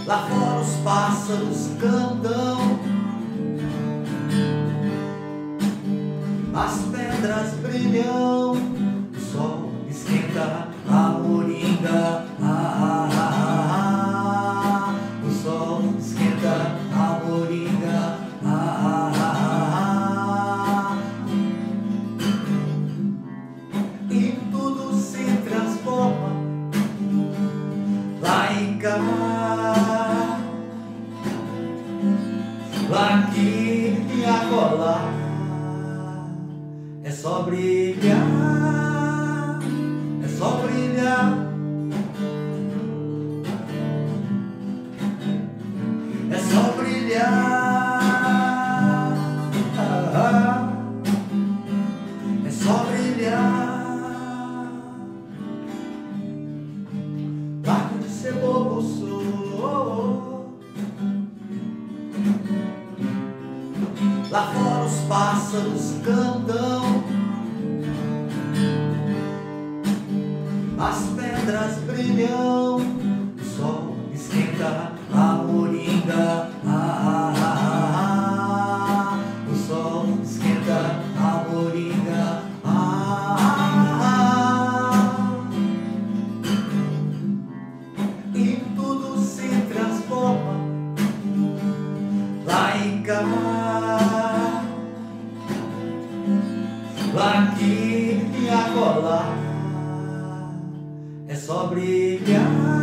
Lá fora os pássaros cantam, as pedras brilham, o sol esquenta a moringa. O sol esquenta a moringa. E tudo se transforma lá em cá, lá aqui e acolá. É só brilhar, é só brilhar, é só brilhar, é só brilhar. Largo de ser bobo sou, lá fora os pássaros cantam, as pedras brilham, o sol esquenta a moringa. O sol esquenta a moringa. E tudo se transforma lá em cá, lá aqui e acolá. É só brilhar.